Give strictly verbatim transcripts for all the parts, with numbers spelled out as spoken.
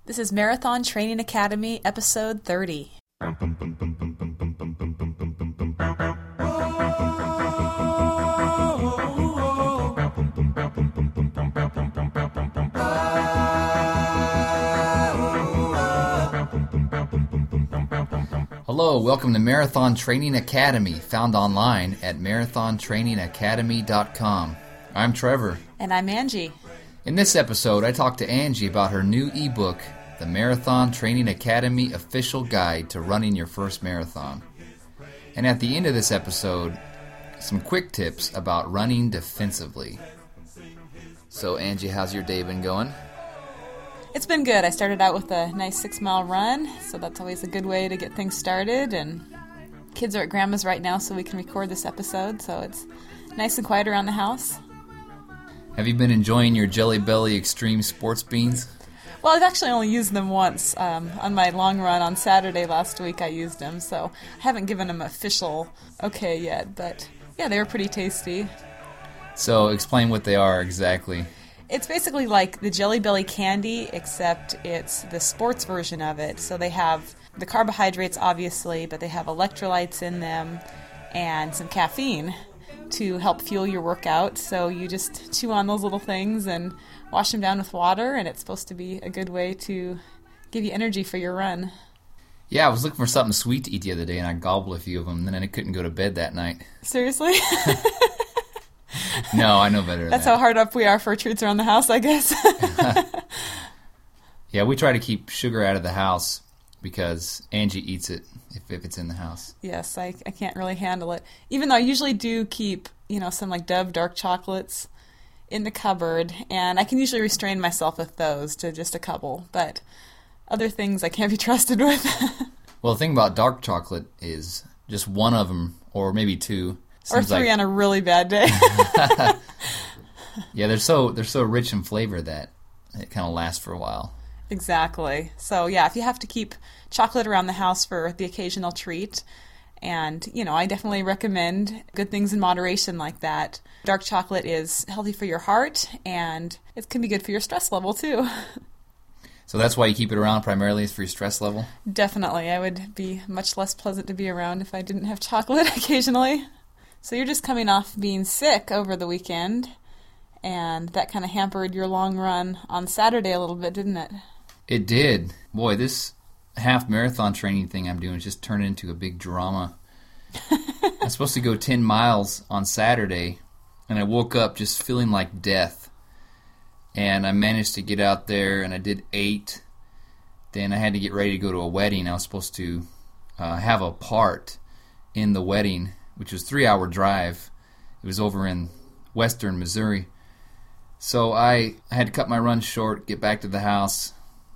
This is Marathon Training Academy, episode thirty. Hello, welcome to Marathon Training Academy, found online at marathon training academy dot com. I'm Trevor. And I'm Angie. In this episode, I talked to Angie about her new ebook, The Marathon Training Academy Official Guide to Running Your First Marathon. And at the end of this episode, some quick tips about running defensively. So Angie, how's your day been going? It's been good. I started out with a nice six-mile run, so that's always a good way to get things started. And kids are at Grandma's right now, so we can record this episode, so it's nice and quiet around the house. Have you been enjoying your Jelly Belly Extreme Sports Beans? Well, I've actually only used them once. Um, on my long run on Saturday last week, I used them, so I haven't given them official okay yet. But yeah, they were pretty tasty. So explain what they are exactly. It's basically like the Jelly Belly candy, except it's the sports version of it. So they have the carbohydrates, obviously, but they have electrolytes in them and some caffeine to help fuel your workout. So you just chew on those little things and wash them down with water, and it's supposed to be a good way to give you energy for your run. Yeah, I was looking for something sweet to eat the other day, and I gobbled a few of them, and then I couldn't go to bed that night. Seriously? No, I know better than That's that. how hard up we are for treats around the house, I guess. Yeah, we try to keep sugar out of the house because Angie eats it if, if it's in the house. Yes, I, I can't really handle it. Even though I usually do keep, you know, some like Dove dark chocolates in the cupboard, and I can usually restrain myself with those to just a couple, but other things I can't be trusted with. Well, the thing about dark chocolate is just one of them, or maybe two. Or three like, on a really bad day. Yeah, they're so they're so rich in flavor that it kind of lasts for a while. Exactly. So yeah, if you have to keep chocolate around the house for the occasional treat, and you know, I definitely recommend good things in moderation like that. Dark chocolate is healthy for your heart, and it can be good for your stress level too. So that's why you keep it around primarily, is for your stress level? Definitely. I would be much less pleasant to be around if I didn't have chocolate occasionally. So you're just coming off being sick over the weekend, and that kind of hampered your long run on Saturday a little bit, didn't it? It did. Boy, this half marathon training thing I'm doing is just turned into a big drama. I'm supposed to go ten miles on Saturday, and I woke up just feeling like death. And I managed to get out there, and I did eight. Then I had to get ready to go to a wedding. I was supposed to uh, have a part in the wedding, which was a three-hour drive. It was over in western Missouri. So I, I had to cut my run short, get back to the house.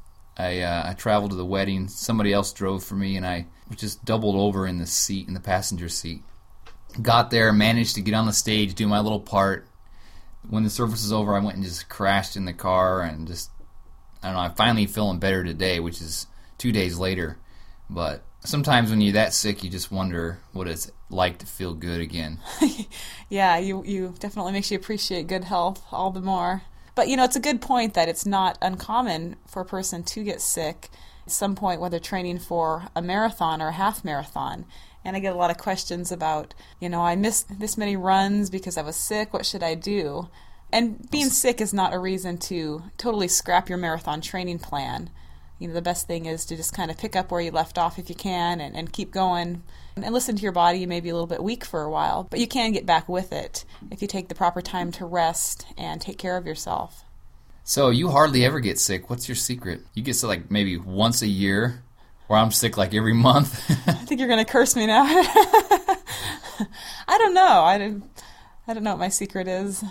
I uh, I traveled to the wedding. Somebody else drove for me, and I was just doubled over in the seat, in the passenger seat. Got there, managed to get on the stage, do my little part. When the service was over, I went and just crashed in the car, and just, I don't know, I'm finally feeling better today, which is two days later. But sometimes when you're that sick, you just wonder what it's like to feel good again. Yeah, you, you definitely makes you appreciate good health all the more. But, you know, it's a good point that it's not uncommon for a person to get sick at some point, whether training for a marathon or a half marathon. And I get a lot of questions about, you know, I missed this many runs because I was sick. What should I do? And being sick is not a reason to totally scrap your marathon training plan. You know, the best thing is to just kind of pick up where you left off if you can, and, and keep going and listen to your body. You may be a little bit weak for a while, but you can get back with it if you take the proper time to rest and take care of yourself. So you hardly ever get sick. What's your secret? You get sick like maybe once a year, or I'm sick like every month. I think you're going to curse me now. I don't know. I don't, I don't know what my secret is.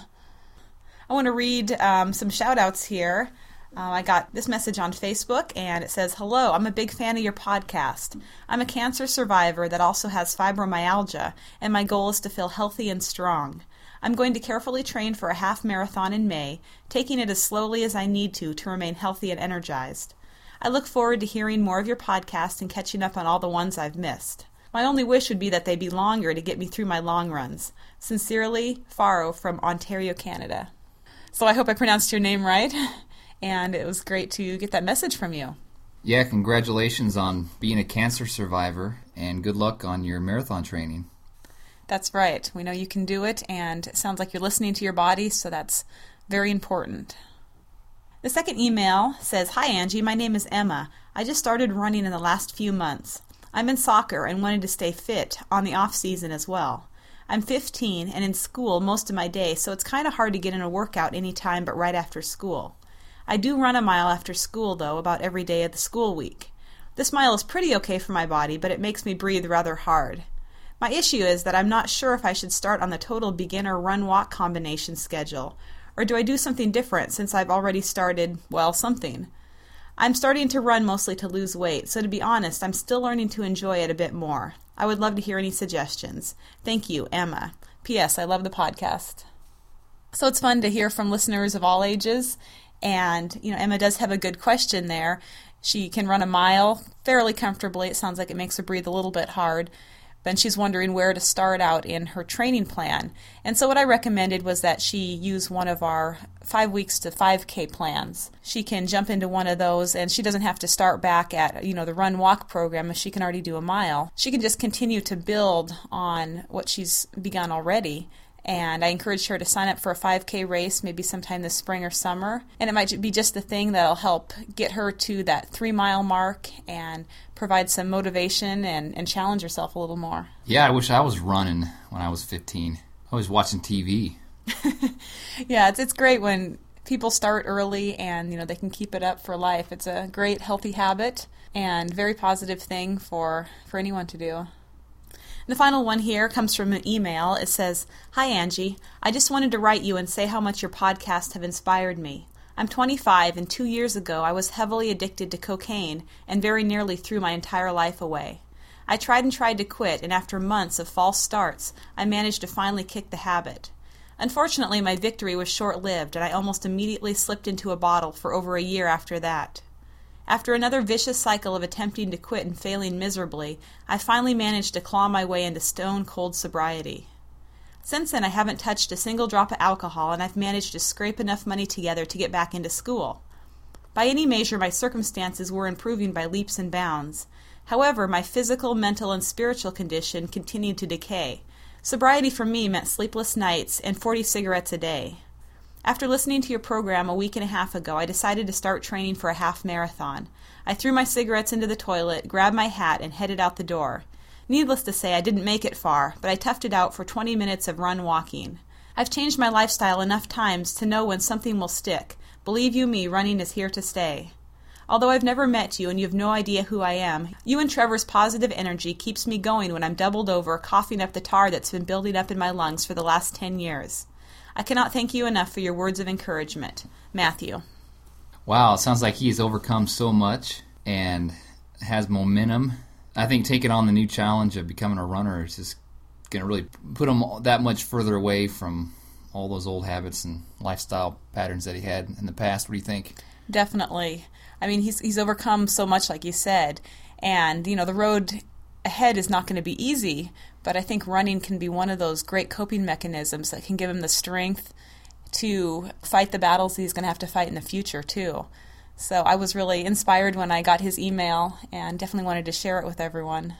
I want to read um, some shout-outs here. Uh, I got this message on Facebook, and it says, "Hello, I'm a big fan of your podcast. I'm a cancer survivor that also has fibromyalgia, and my goal is to feel healthy and strong. I'm going to carefully train for a half marathon in May, taking it as slowly as I need to to remain healthy and energized. I look forward to hearing more of your podcast and catching up on all the ones I've missed. My only wish would be that they be longer to get me through my long runs. Sincerely, Faro from Ontario, Canada." So I hope I pronounced your name right. and it was great to get that message from you. Yeah, congratulations on being a cancer survivor, and good luck on your marathon training. That's right. We know you can do it, and it sounds like you're listening to your body, so that's very important. The second email says, "Hi Angie, my name is Emma. I just started running in the last few months. I'm in soccer and wanted to stay fit on the off season as well. I'm fifteen and in school most of my day, so it's kind of hard to get in a workout any time but right after school. I do run a mile after school, though, about every day of the school week. This mile is pretty okay for my body, but it makes me breathe rather hard. My issue is that I'm not sure if I should start on the total beginner run-walk combination schedule, or do I do something different since I've already started, well, something. I'm starting to run mostly to lose weight, so to be honest, I'm still learning to enjoy it a bit more. I would love to hear any suggestions. Thank you, Emma. P S. I love the podcast." So it's fun to hear from listeners of all ages, and you know, Emma does have a good question there. She can run a mile fairly comfortably. It sounds like it makes her breathe a little bit hard. Then she's wondering where to start out in her training plan. And so what I recommended was that she use one of our five weeks to five K plans. She can jump into one of those, and she doesn't have to start back at, you know, the run-walk program if she can already do a mile. She can just continue to build on what she's begun already. And I encouraged her to sign up for a five K race maybe sometime this spring or summer. And it might be just the thing that'll help get her to that three-mile mark and provide some motivation and, and challenge herself a little more. Yeah, I wish I was running when I was fifteen. I was watching T V. Yeah, it's it's great when people start early and, you know, they can keep it up for life. It's a great, healthy habit and very positive thing for, for anyone to do. And the final one here comes from an email. It says, "Hi Angie, I just wanted to write you and say how much your podcasts have inspired me. I'm twenty-five, and two years ago I was heavily addicted to cocaine and very nearly threw my entire life away. I tried and tried to quit, and after months of false starts, I managed to finally kick the habit. Unfortunately, my victory was short-lived, and I almost immediately slipped into a bottle for over a year after that. After another vicious cycle of attempting to quit and failing miserably, I finally managed to claw my way into stone-cold sobriety. Since then, I haven't touched a single drop of alcohol, and I've managed to scrape enough money together to get back into school. By any measure, my circumstances were improving by leaps and bounds. However, my physical, mental, and spiritual condition continued to decay. Sobriety for me meant sleepless nights and forty cigarettes a day. After listening to your program a week and a half ago, I decided to start training for a half marathon. I threw my cigarettes into the toilet, grabbed my hat, and headed out the door. Needless to say, I didn't make it far, but I toughed it out for twenty minutes of run walking. I've changed my lifestyle enough times to know when something will stick. Believe you me, running is here to stay. Although I've never met you and you have no idea who I am, you and Trevor's positive energy keeps me going when I'm doubled over, coughing up the tar that's been building up in my lungs for the last ten years. I cannot thank you enough for your words of encouragement. Matthew." Wow, it sounds like he has overcome so much and has momentum. I think taking on the new challenge of becoming a runner is just going to really put him that much further away from all those old habits and lifestyle patterns that he had in the past. What do you think? Definitely. I mean, he's he's overcome so much, like you said, and you know the road ahead is not going to be easy. But I think running can be one of those great coping mechanisms that can give him the strength to fight the battles he's going to have to fight in the future too. So I was really inspired when I got his email and definitely wanted to share it with everyone.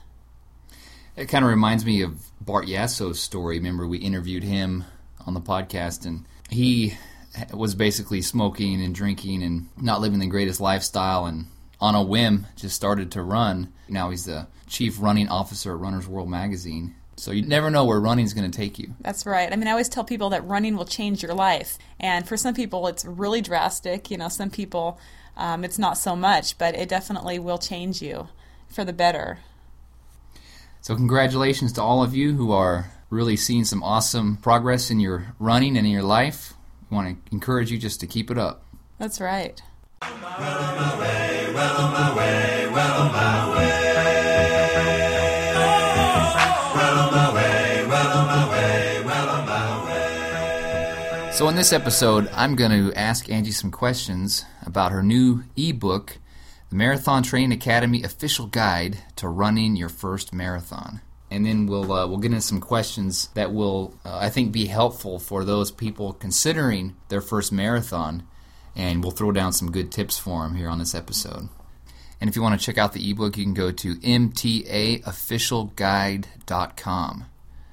It kind of reminds me of Bart Yasso's story. Remember, we interviewed him on the podcast, and he was basically smoking and drinking and not living the greatest lifestyle, and on a whim just started to run. Now he's the chief running officer at Runner's World magazine. So you never know where running's going to take you. That's right. I mean, I always tell people that running will change your life. And for some people, it's really drastic. You know, some people, um, it's not so much, but it definitely will change you for the better. So congratulations to all of you who are really seeing some awesome progress in your running and in your life. We want to encourage you just to keep it up. That's right. Well on my way, well on my way, well on my way. Well on my way, well on my way, well on my way. So in this episode, I'm going to ask Angie some questions about her new ebook, The Marathon Training Academy Official Guide to Running Your First Marathon. And then we'll uh, we'll get into some questions that will, uh, I think, be helpful for those people considering their first marathon, and we'll throw down some good tips for him here on this episode. And if you want to check out the ebook, you can go to m t a official guide dot com.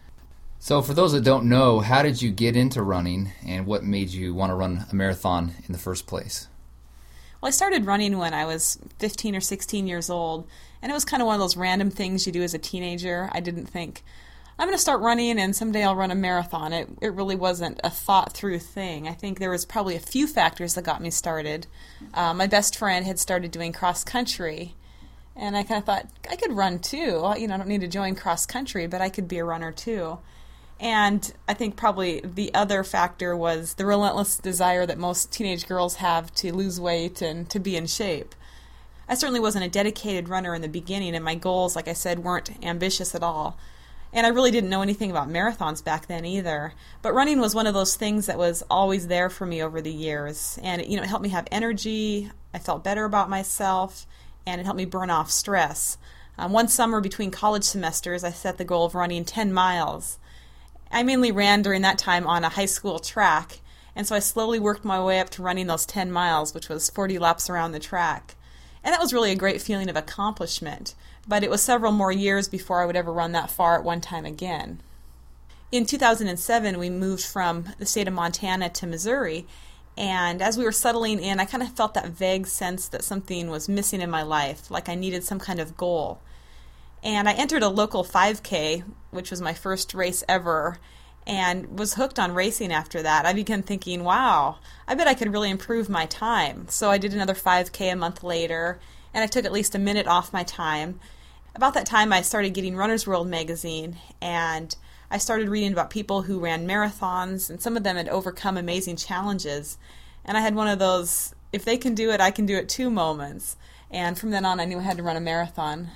So for those that don't know, how did you get into running, and what made you want to run a marathon in the first place? Well, I started running when I was fifteen or sixteen years old, and it was kind of one of those random things you do as a teenager. I didn't think, I'm going to start running and someday I'll run a marathon. It it really wasn't a thought-through thing. I think there was probably a few factors that got me started. Uh, my best friend had started doing cross-country, and I kind of thought, I could run too. You know, I don't need to join cross-country, but I could be a runner too. And I think probably the other factor was the relentless desire that most teenage girls have to lose weight and to be in shape. I certainly wasn't a dedicated runner in the beginning, and my goals, like I said, weren't ambitious at all. And I really didn't know anything about marathons back then either. But running was one of those things that was always there for me over the years. And it, you know, it helped me have energy, I felt better about myself, and it helped me burn off stress. Um, one summer between college semesters, I set the goal of running ten miles. I mainly ran during that time on a high school track, and so I slowly worked my way up to running those ten miles, which was forty laps around the track. And that was really a great feeling of accomplishment, but it was several more years before I would ever run that far at one time again. In two thousand seven, we moved from the state of Montana to Missouri, and as we were settling in, I kind of felt that vague sense that something was missing in my life, like I needed some kind of goal. And I entered a local five K, which was my first race ever, and was hooked on racing after that. I began thinking, wow, I bet I could really improve my time. So I did another five K a month later, and I took at least a minute off my time. About that time, I started getting Runner's World magazine, and I started reading about people who ran marathons, and some of them had overcome amazing challenges. And I had one of those, if they can do it, I can do it too moments. And from then on, I knew I had to run a marathon.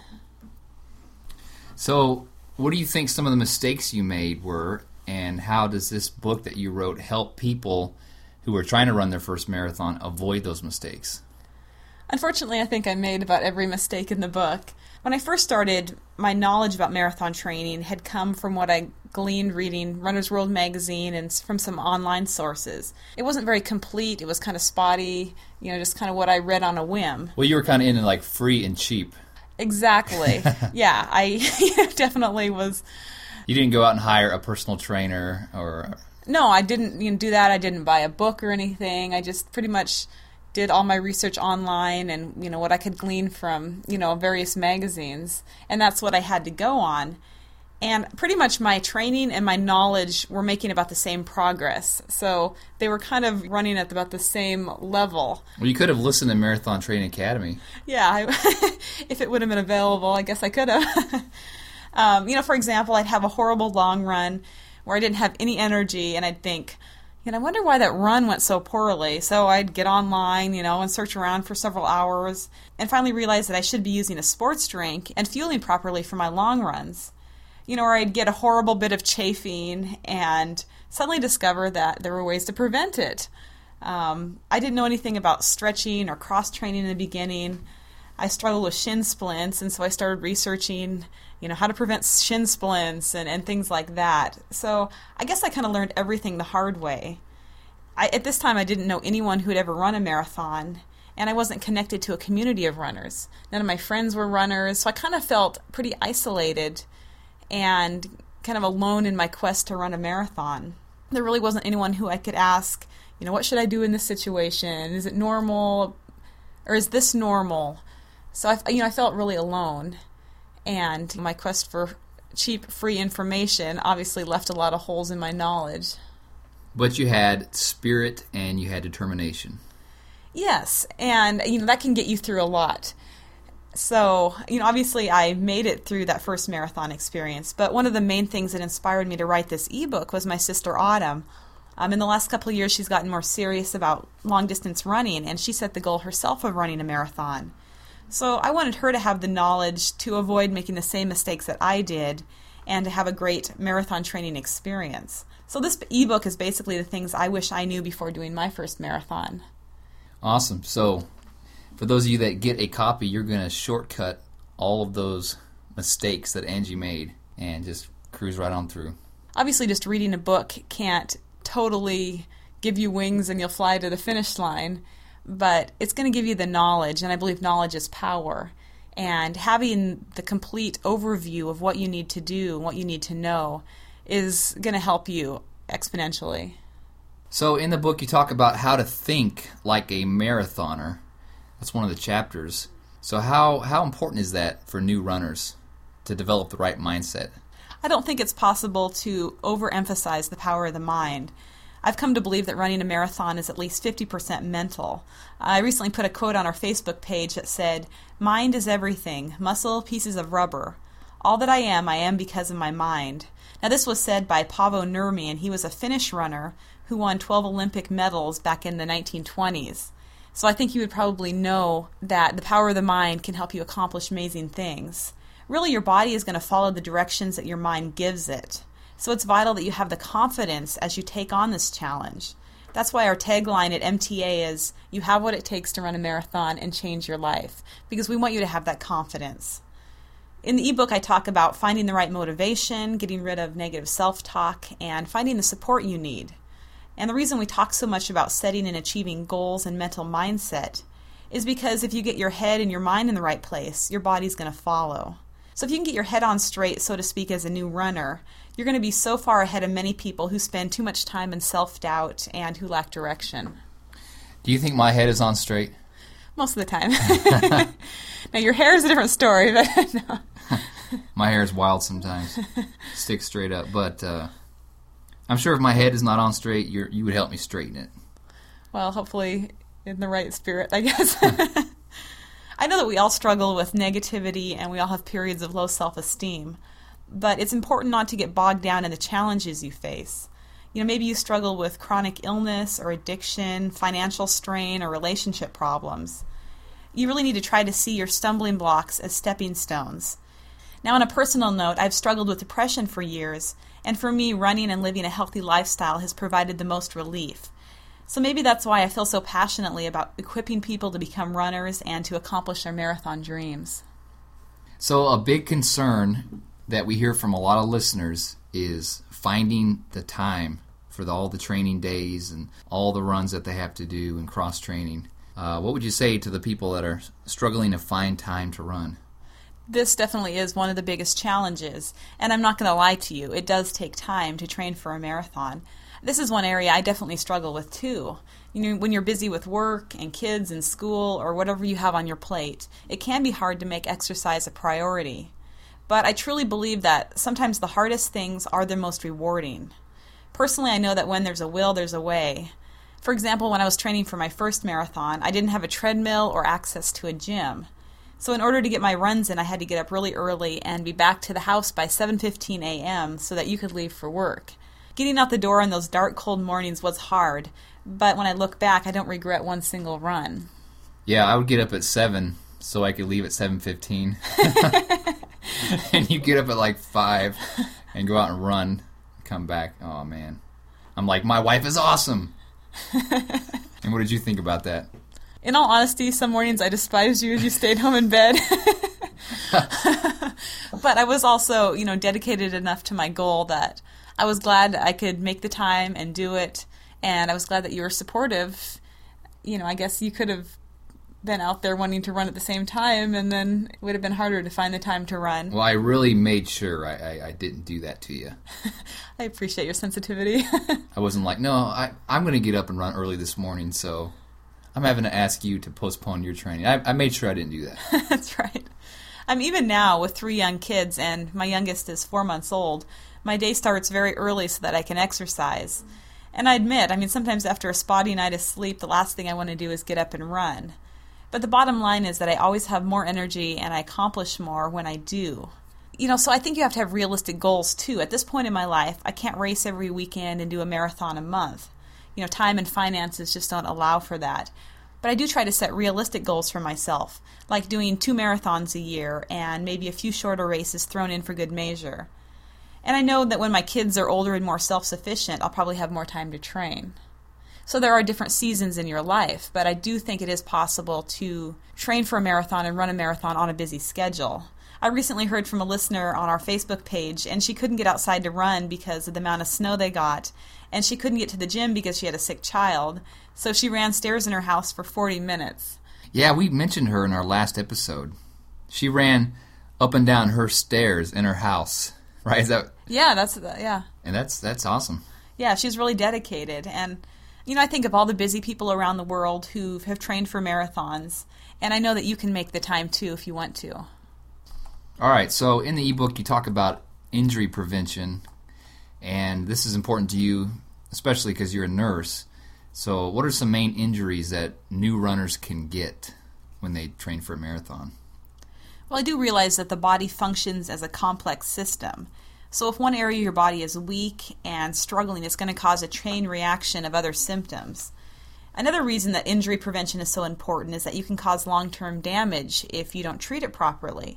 So, what do you think some of the mistakes you made were, and how does this book that you wrote help people who are trying to run their first marathon avoid those mistakes? Unfortunately, I think I made about every mistake in the book. When I first started, my knowledge about marathon training had come from what I gleaned reading Runner's World magazine and from some online sources. It wasn't very complete. It was kind of spotty, you know, just kind of what I read on a whim. Well, you were kind of into like free and cheap. Exactly. Yeah, I definitely was. You didn't go out and hire a personal trainer or... No, I didn't you know, do that. I didn't buy a book or anything. I just pretty much did all my research online and, you know, what I could glean from, you know, various magazines. And that's what I had to go on. And pretty much my training and my knowledge were making about the same progress. So they were kind of running at about the same level. Well, you could have listened to Marathon Training Academy. Yeah, I, if it would have been available, I guess I could have. um, you know, for example, I'd have a horrible long run where I didn't have any energy, and I'd think, you know, I wonder why that run went so poorly. So I'd get online, you know, and search around for several hours, and finally realize that I should be using a sports drink and fueling properly for my long runs. You know, or I'd get a horrible bit of chafing and suddenly discover that there were ways to prevent it. Um, I didn't know anything about stretching or cross-training in the beginning. I struggled with shin splints, and so I started researching, you know, how to prevent shin splints and, and things like that. So I guess I kind of learned everything the hard way. I, at this time, I didn't know anyone who had ever run a marathon, and I wasn't connected to a community of runners. None of my friends were runners, so I kind of felt pretty isolated and kind of alone in my quest to run a marathon. There really wasn't anyone who I could ask, you know, what should I do in this situation? Is it normal, or is this normal? So I, you know, I felt really alone, and my quest for cheap, free information obviously left a lot of holes in my knowledge. But you had spirit and you had determination. Yes, and you know that can get you through a lot. So, you know, obviously I made it through that first marathon experience, but one of the main things that inspired me to write this ebook was my sister Autumn. Um, in the last couple of years, she's gotten more serious about long-distance running, and she set the goal herself of running a marathon. So I wanted her to have the knowledge to avoid making the same mistakes that I did and to have a great marathon training experience. So this ebook is basically the things I wish I knew before doing my first marathon. Awesome. So for those of you that get a copy, you're going to shortcut all of those mistakes that Angie made and just cruise right on through. Obviously, just reading a book can't totally give you wings and you'll fly to the finish line, but it's going to give you the knowledge, and I believe knowledge is power. And having the complete overview of what you need to do and what you need to know is going to help you exponentially. So in the book you talk about how to think like a marathoner. That's one of the chapters. So how, how important is that for new runners to develop the right mindset? I don't think it's possible to overemphasize the power of the mind. I've come to believe that running a marathon is at least fifty percent mental. I recently put a quote on our Facebook page that said, "Mind is everything, muscle, pieces of rubber. All that I am, I am because of my mind." Now this was said by Paavo Nurmi, and he was a Finnish runner who won twelve Olympic medals back in the nineteen twenties. So I think you would probably know that the power of the mind can help you accomplish amazing things. Really, your body is going to follow the directions that your mind gives it. So it's vital that you have the confidence as you take on this challenge. That's why our tagline at M T A is, "You have what it takes to run a marathon and change your life," because we want you to have that confidence. In the ebook, I talk about finding the right motivation, getting rid of negative self-talk, and finding the support you need. And the reason we talk so much about setting and achieving goals and mental mindset is because if you get your head and your mind in the right place, your body's going to follow. So if you can get your head on straight, so to speak, as a new runner, you're going to be so far ahead of many people who spend too much time in self-doubt and who lack direction. Do you think my head is on straight? Most of the time. Now, your hair is a different story, but no. My hair is wild sometimes. Sticks straight up. But uh, I'm sure if my head is not on straight, you're, you would help me straighten it. Well, hopefully in the right spirit, I guess. I know that we all struggle with negativity and we all have periods of low self-esteem, but it's important not to get bogged down in the challenges you face. You know, maybe you struggle with chronic illness or addiction, financial strain, or relationship problems. You really need to try to see your stumbling blocks as stepping stones. Now, on a personal note, I've struggled with depression for years, and for me, running and living a healthy lifestyle has provided the most relief. So maybe that's why I feel so passionately about equipping people to become runners and to accomplish their marathon dreams. So a big concern that we hear from a lot of listeners is finding the time for the, all the training days and all the runs that they have to do and cross-training. Uh, what would you say to the people that are struggling to find time to run? This definitely is one of the biggest challenges, and I'm not going to lie to you, it does take time to train for a marathon. This is one area I definitely struggle with too. You know, when you're busy with work and kids and school or whatever you have on your plate, it can be hard to make exercise a priority. But I truly believe that sometimes the hardest things are the most rewarding. Personally, I know that when there's a will, there's a way. For example, when I was training for my first marathon, I didn't have a treadmill or access to a gym. So in order to get my runs in, I had to get up really early and be back to the house by seven fifteen a.m. so that you could leave for work. Getting out the door on those dark, cold mornings was hard, but when I look back, I don't regret one single run. Yeah, I would get up at seven so I could leave at seven fifteen. And you get up at like five and go out and run, come back. Oh, man. I'm like, my wife is awesome. And what did you think about that? In all honesty, some mornings I despised you as you stayed home in bed. But I was also, you know, dedicated enough to my goal that I was glad I could make the time and do it, and I was glad that you were supportive. You know, I guess you could have been out there wanting to run at the same time, and then it would have been harder to find the time to run. Well, I really made sure I, I, I didn't do that to you. I appreciate your sensitivity. I wasn't like, no, I, I'm going to get up and run early this morning, so I'm having to ask you to postpone your training. I, I made sure I didn't do that. That's right. I'm even now with three young kids, and my youngest is four months old. My day starts very early so that I can exercise. And I admit, I mean, sometimes after a spotty night of sleep, the last thing I want to do is get up and run. But the bottom line is that I always have more energy and I accomplish more when I do. You know, so I think you have to have realistic goals too. At this point in my life, I can't race every weekend and do a marathon a month. You know, time and finances just don't allow for that. But I do try to set realistic goals for myself, like doing two marathons a year and maybe a few shorter races thrown in for good measure. And I know that when my kids are older and more self-sufficient, I'll probably have more time to train. So there are different seasons in your life, but I do think it is possible to train for a marathon and run a marathon on a busy schedule. I recently heard from a listener on our Facebook page, and she couldn't get outside to run because of the amount of snow they got, and she couldn't get to the gym because she had a sick child, so she ran stairs in her house for forty minutes. Yeah, we mentioned her in our last episode. She ran up and down her stairs in her house, right? Is that? Yeah, that's yeah. And that's that's awesome. Yeah, she's really dedicated, and you know, I think of all the busy people around the world who have trained for marathons, and I know that you can make the time too if you want to. All right, so in the ebook you talk about injury prevention, and this is important to you, especially because you're a nurse. So what are some main injuries that new runners can get when they train for a marathon? Well, I do realize that the body functions as a complex system. So if one area of your body is weak and struggling, it's going to cause a chain reaction of other symptoms. Another reason that injury prevention is so important is that you can cause long-term damage if you don't treat it properly.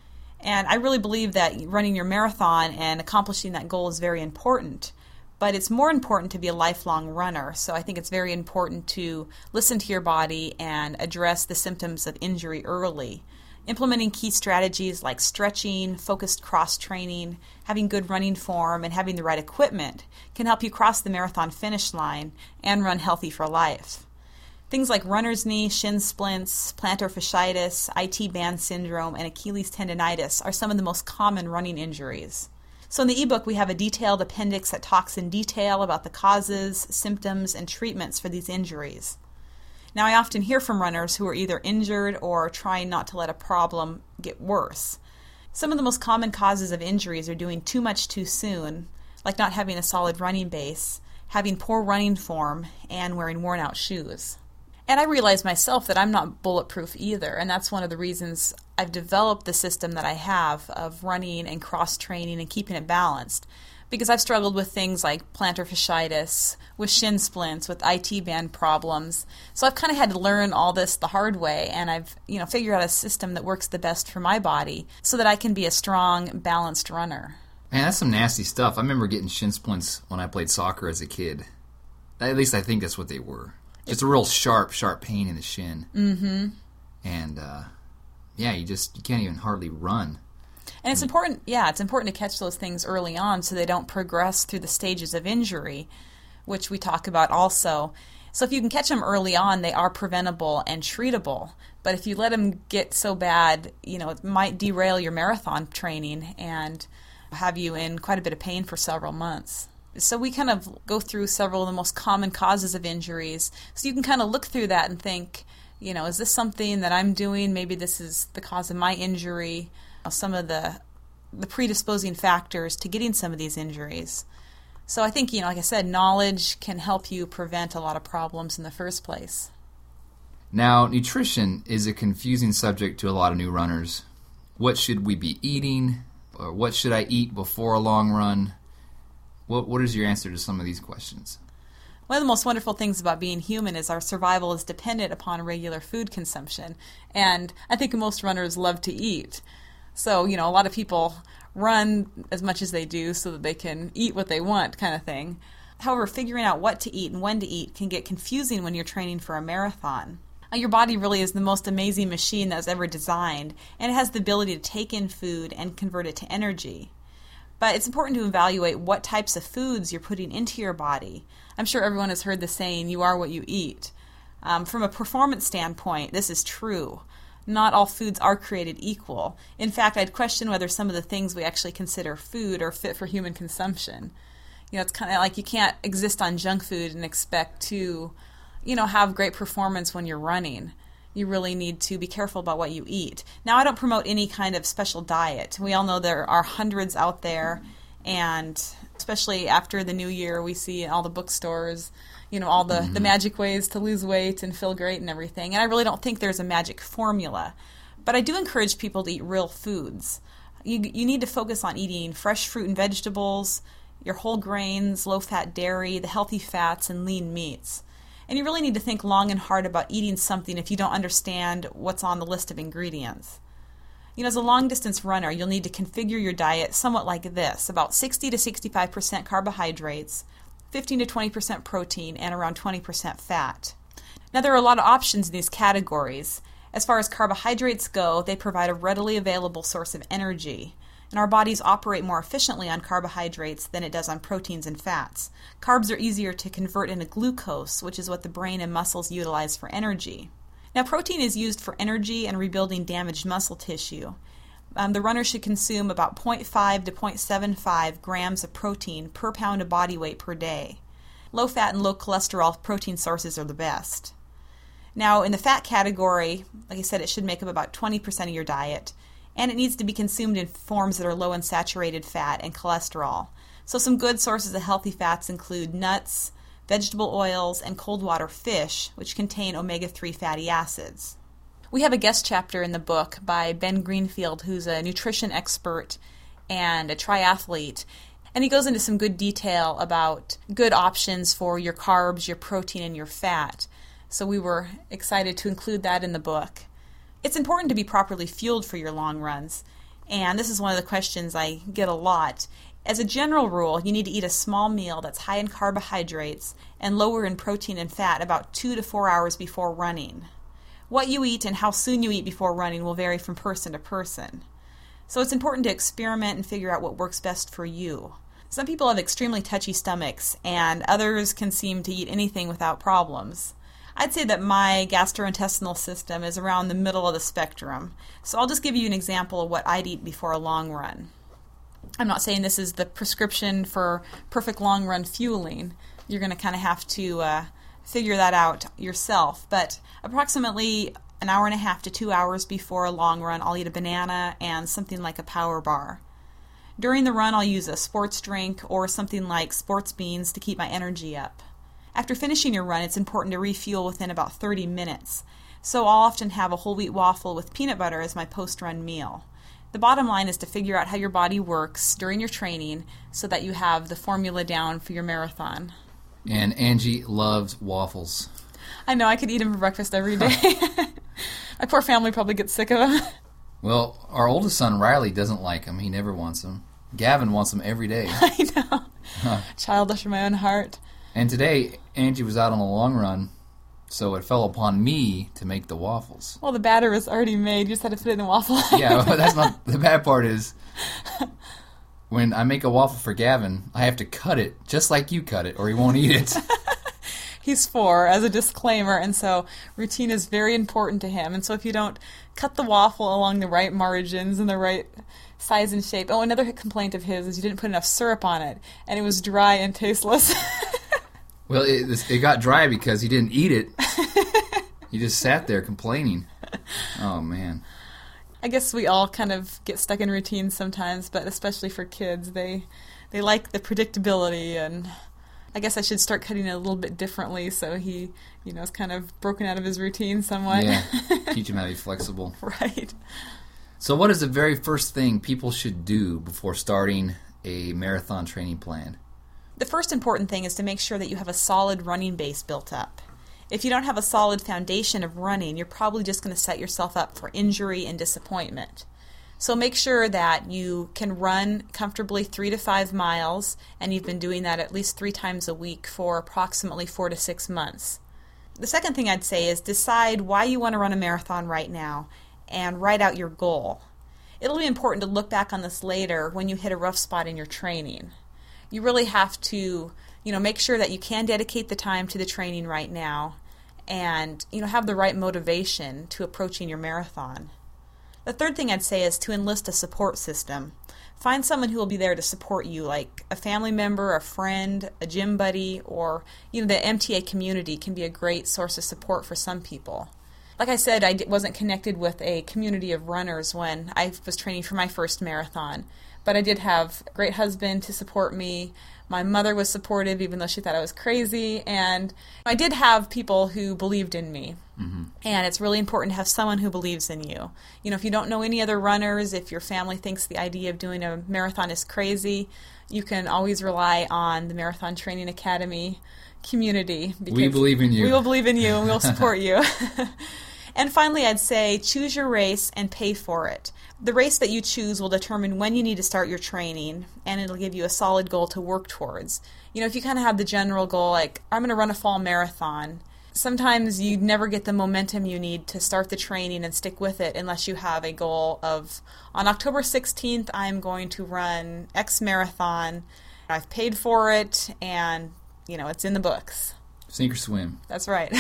And I really believe that running your marathon and accomplishing that goal is very important. But it's more important to be a lifelong runner. So I think it's very important to listen to your body and address the symptoms of injury early. Implementing key strategies like stretching, focused cross-training, having good running form, and having the right equipment can help you cross the marathon finish line and run healthy for life. Things like runner's knee, shin splints, plantar fasciitis, I T band syndrome, and Achilles tendonitis are some of the most common running injuries. So in the ebook, we have a detailed appendix that talks in detail about the causes, symptoms, and treatments for these injuries. Now, I often hear from runners who are either injured or trying not to let a problem get worse. Some of the most common causes of injuries are doing too much too soon, like not having a solid running base, having poor running form, and wearing worn-out shoes. And I realize myself that I'm not bulletproof either, and that's one of the reasons I've developed the system that I have of running and cross-training and keeping it balanced. Because I've struggled with things like plantar fasciitis, with shin splints, with I T band problems. So I've kind of had to learn all this the hard way, and I've, you know, figured out a system that works the best for my body so that I can be a strong, balanced runner. Man, that's some nasty stuff. I remember getting shin splints when I played soccer as a kid. At least I think that's what they were. Just a real sharp, sharp pain in the shin. Mm-hmm. And, uh, yeah, you just you can't even hardly run. And it's important, yeah, it's important to catch those things early on so they don't progress through the stages of injury, which we talk about also. So if you can catch them early on, they are preventable and treatable. But if you let them get so bad, you know, it might derail your marathon training and have you in quite a bit of pain for several months. So we kind of go through several of the most common causes of injuries. So you can kind of look through that and think, you know, is this something that I'm doing? Maybe this is the cause of my injury. Some of the the predisposing factors to getting some of these injuries. So I think, you know, like I said, knowledge can help you prevent a lot of problems in the first place. Now, nutrition is a confusing subject to a lot of new runners. What should we be eating? Or what should I eat before a long run? What What is your answer to some of these questions? One of the most wonderful things about being human is our survival is dependent upon regular food consumption. And I think most runners love to eat. So, you know, a lot of people run as much as they do so that they can eat what they want, kind of thing. However, figuring out what to eat and when to eat can get confusing when you're training for a marathon. Now, your body really is the most amazing machine that was ever designed, and it has the ability to take in food and convert it to energy. But it's important to evaluate what types of foods you're putting into your body. I'm sure everyone has heard the saying, you are what you eat. Um, from a performance standpoint, this is true. Not all foods are created equal. In fact, I'd question whether some of the things we actually consider food are fit for human consumption. You know, it's kind of like you can't exist on junk food and expect to, you know, have great performance when you're running. You really need to be careful about what you eat. Now, I don't promote any kind of special diet. We all know there are hundreds out there, and especially after the new year, we see in all the bookstores, you know, all the, mm-hmm. the magic ways to lose weight and feel great and everything. And I really don't think there's a magic formula. But I do encourage people to eat real foods. You, you need to focus on eating fresh fruit and vegetables, your whole grains, low-fat dairy, the healthy fats, and lean meats. And you really need to think long and hard about eating something if you don't understand what's on the list of ingredients. You know, as a long-distance runner, you'll need to configure your diet somewhat like this: about sixty to sixty-five percent carbohydrates, fifteen to twenty percent protein, and around twenty percent fat. Now, there are a lot of options in these categories, As far as carbohydrates go, they provide a readily available source of energy, and our bodies operate more efficiently on carbohydrates than it does on proteins and fats. Carbs are easier to convert into glucose, which is what the brain and muscles utilize for energy. Now, protein is used for energy and rebuilding damaged muscle tissue. Um, the runner should consume about zero point five to zero point seven five grams of protein per pound of body weight per day. Low-fat and low-cholesterol protein sources are the best. Now, in the fat category, like I said, it should make up about twenty percent of your diet, and it needs to be consumed in forms that are low in saturated fat and cholesterol. So some good sources of healthy fats include nuts, vegetable oils, and cold water fish, which contain omega three fatty acids. We have a guest chapter in the book by Ben Greenfield, who's a nutrition expert and a triathlete, and he goes into some good detail about good options for your carbs, your protein, and your fat. So we were excited to include that in the book. It's important to be properly fueled for your long runs, and this is one of the questions I get a lot. As a general rule, you need to eat a small meal that's high in carbohydrates and lower in protein and fat about two to four hours before running. What you eat and how soon you eat before running will vary from person to person. So it's important to experiment and figure out what works best for you. Some people have extremely touchy stomachs, and others can seem to eat anything without problems. I'd say that my gastrointestinal system is around the middle of the spectrum, so I'll just give you an example of what I'd eat before a long run. I'm not saying this is the prescription for perfect long run fueling. You're going to kind of have to uh, figure that out yourself, but approximately an hour and a half to two hours before a long run, I'll eat a banana and something like a power bar. During the run, I'll use a sports drink or something like sports beans to keep my energy up. After finishing your run, it's important to refuel within about thirty minutes, so I'll often have a whole wheat waffle with peanut butter as my post-run meal. The bottom line is to figure out how your body works during your training so that you have the formula down for your marathon. And Angie loves waffles. I know, I could eat them for breakfast every day. My poor family probably gets sick of them. Well, our oldest son, Riley, doesn't like them. He never wants them. Gavin wants them every day. I know. Huh. Childish in my own heart. And today, Angie was out on the long run, so it fell upon me to make the waffles. Well, the batter was already made. You just had to put it in the waffle. Yeah, but that's not... The bad part is, when I make a waffle for Gavin, I have to cut it just like you cut it, or he won't eat it. He's four, as a disclaimer, and so routine is very important to him. And so if you don't cut the waffle along the right margins and the right size and shape... Oh, another complaint of his is you didn't put enough syrup on it, and it was dry and tasteless. Well, it, it got dry because he didn't eat it. He just sat there complaining. Oh, man. I guess we all kind of get stuck in routines sometimes, but especially for kids, they they like the predictability, and I guess I should start cutting it a little bit differently so he, you know, is kind of broken out of his routine somewhat. Yeah, teach him how to be flexible. Right. So what is the very first thing people should do before starting a marathon training plan? The first important thing is to make sure that you have a solid running base built up. If you don't have a solid foundation of running, you're probably just going to set yourself up for injury and disappointment. So make sure that you can run comfortably three to five miles, and you've been doing that at least three times a week for approximately four to six months. The second thing I'd say is decide why you want to run a marathon right now and write out your goal. It'll be important to look back on this later when you hit a rough spot in your training. You really have to, you know, make sure that you can dedicate the time to the training right now and, you know, have the right motivation to approaching your marathon. The third thing I'd say is to enlist a support system. Find someone who will be there to support you, like a family member, a friend, a gym buddy, or, you know, the M T A community can be a great source of support for some people. Like I said, I wasn't connected with a community of runners when I was training for my first marathon. But I did have a great husband to support me. My mother was supportive, even though she thought I was crazy. And I did have people who believed in me. Mm-hmm. And it's really important to have someone who believes in you. You know, if you don't know any other runners, if your family thinks the idea of doing a marathon is crazy, you can always rely on the Marathon Training Academy community. We believe in you. We will believe in you, and we'll support you. And finally, I'd say choose your race and pay for it. The race that you choose will determine when you need to start your training, and it'll give you a solid goal to work towards. You know, if you kind of have the general goal, like, I'm going to run a fall marathon, sometimes you never get the momentum you need to start the training and stick with it unless you have a goal of, on October sixteenth, I'm going to run X marathon. I've paid for it, and, you know, it's in the books. Sink or swim. That's right.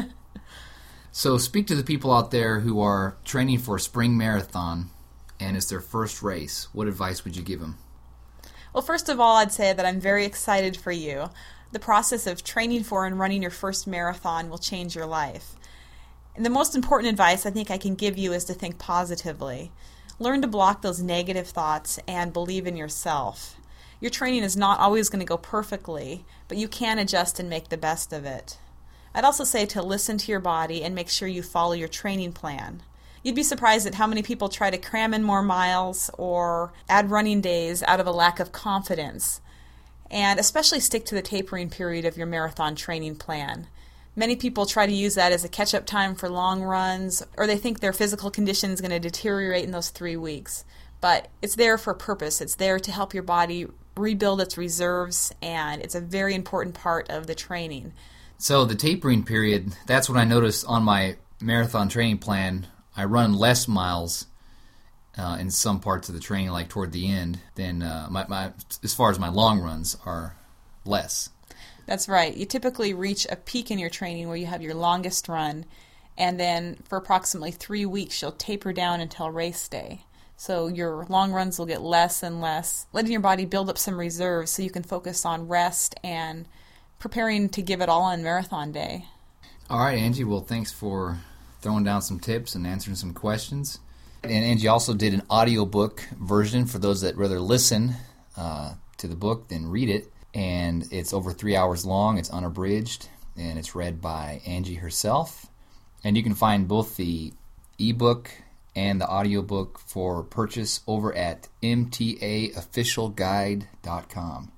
So speak to the people out there who are training for a spring marathon, and it's their first race. What advice would you give them? Well, first of all, I'd say that I'm very excited for you. The process of training for and running your first marathon will change your life. And the most important advice I think I can give you is to think positively. Learn to block those negative thoughts and believe in yourself. Your training is not always going to go perfectly, but you can adjust and make the best of it. I'd also say to listen to your body and make sure you follow your training plan. You'd be surprised at how many people try to cram in more miles or add running days out of a lack of confidence. And especially stick to the tapering period of your marathon training plan. Many people try to use that as a catch-up time for long runs, or they think their physical condition is going to deteriorate in those three weeks. But it's there for a purpose. It's there to help your body rebuild its reserves, and it's a very important part of the training. So the tapering period, that's what I noticed on my marathon training plan. I run less miles uh, in some parts of the training, like toward the end, than uh, my, my as far as my long runs are less. That's right. You typically reach a peak in your training where you have your longest run, and then for approximately three weeks you'll taper down until race day. So your long runs will get less and less, letting your body build up some reserves so you can focus on rest and preparing to give it all on marathon day. All right, Angie. Well, thanks for throwing down some tips and answering some questions. And Angie also did an audiobook version for those that rather listen uh, to the book than read it. And it's over three hours long. It's unabridged, and it's read by Angie herself. And you can find both the ebook and the audiobook for purchase over at m t a official guide dot com.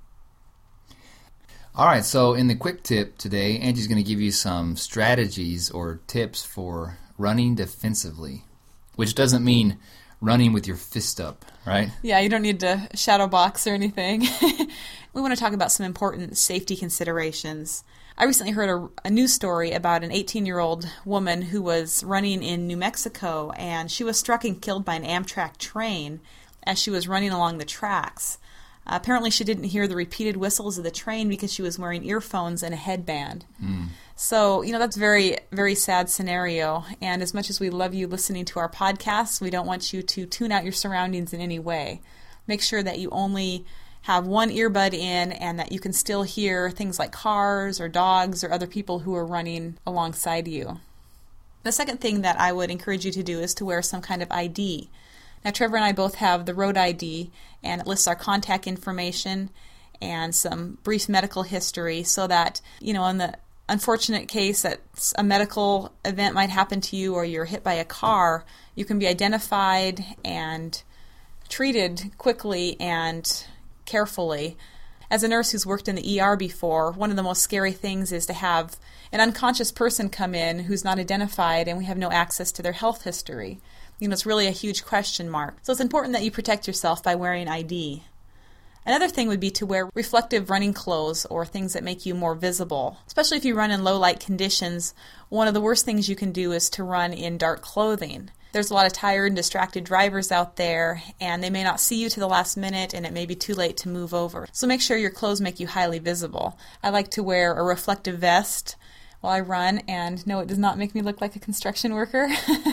All right, so in the quick tip today, Angie's going to give you some strategies or tips for running defensively, which doesn't mean running with your fist up, right? Yeah, you don't need to shadow box or anything. We want to talk about some important safety considerations. I recently heard a, a news story about an eighteen-year-old woman who was running in New Mexico, and she was struck and killed by an Amtrak train as she was running along the tracks. Uh, apparently she didn't hear the repeated whistles of the train because she was wearing earphones and a headband. Mm. So, you know, that's a very, very sad scenario. And as much as we love you listening to our podcasts, we don't want you to tune out your surroundings in any way. Make sure that you only have one earbud in and that you can still hear things like cars or dogs or other people who are running alongside you. The second thing that I would encourage you to do is to wear some kind of I D. Now, Trevor and I both have the road I D, and it lists our contact information and some brief medical history so that, you know, in the unfortunate case that a medical event might happen to you or you're hit by a car, you can be identified and treated quickly and carefully. As a nurse who's worked in the E R before, one of the most scary things is to have an unconscious person come in who's not identified and we have no access to their health history. You know, it's really a huge question mark. So it's important that you protect yourself by wearing I D. Another thing would be to wear reflective running clothes or things that make you more visible. Especially if you run in low light conditions, one of the worst things you can do is to run in dark clothing. There's a lot of tired and distracted drivers out there, and they may not see you to the last minute, and it may be too late to move over. So make sure your clothes make you highly visible. I like to wear a reflective vest while I run, and no, it does not make me look like a construction worker.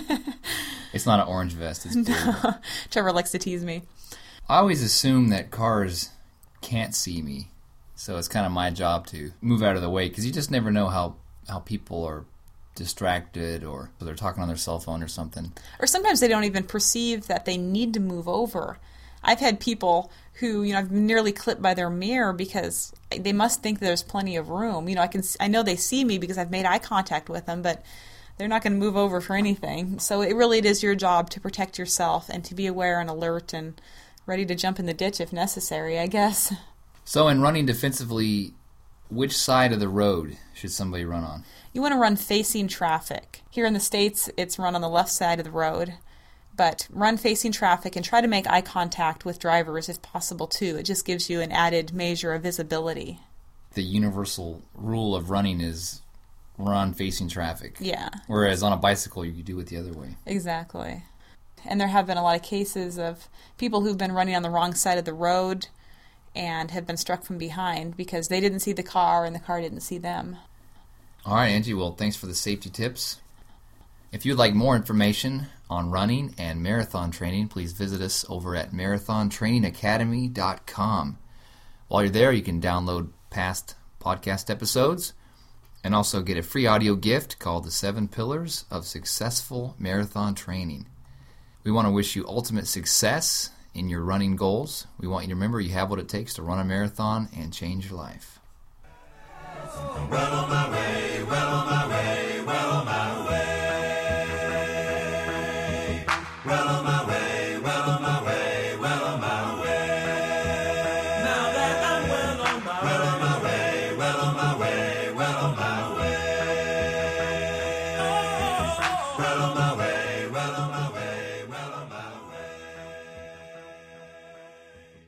It's not an orange vest. It's blue. No. Trevor likes to tease me. I always assume that cars can't see me, so it's kind of my job to move out of the way, because you just never know how, how people are distracted or they're talking on their cell phone or something. Or sometimes they don't even perceive that they need to move over. I've had people who, you know, I've been nearly clipped by their mirror because they must think there's plenty of room. You know, I can, I know they see me because I've made eye contact with them, but they're not going to move over for anything. So it really it is your job to protect yourself and to be aware and alert and ready to jump in the ditch if necessary, I guess. So in running defensively, which side of the road should somebody run on? You want to run facing traffic. Here in the States, it's run on the left side of the road. But run facing traffic and try to make eye contact with drivers if possible too. It just gives you an added measure of visibility. The universal rule of running is run facing traffic. Yeah. Whereas on a bicycle, you could do it the other way. Exactly. And there have been a lot of cases of people who've been running on the wrong side of the road and have been struck from behind because they didn't see the car and the car didn't see them. All right, Angie. Well, thanks for the safety tips. If you'd like more information on running and marathon training, please visit us over at marathon training academy dot com. While you're there, you can download past podcast episodes and also get a free audio gift called The Seven Pillars of Successful Marathon Training. We want to wish you ultimate success in your running goals. We want you to remember you have what it takes to run a marathon and change your life. Run on my way.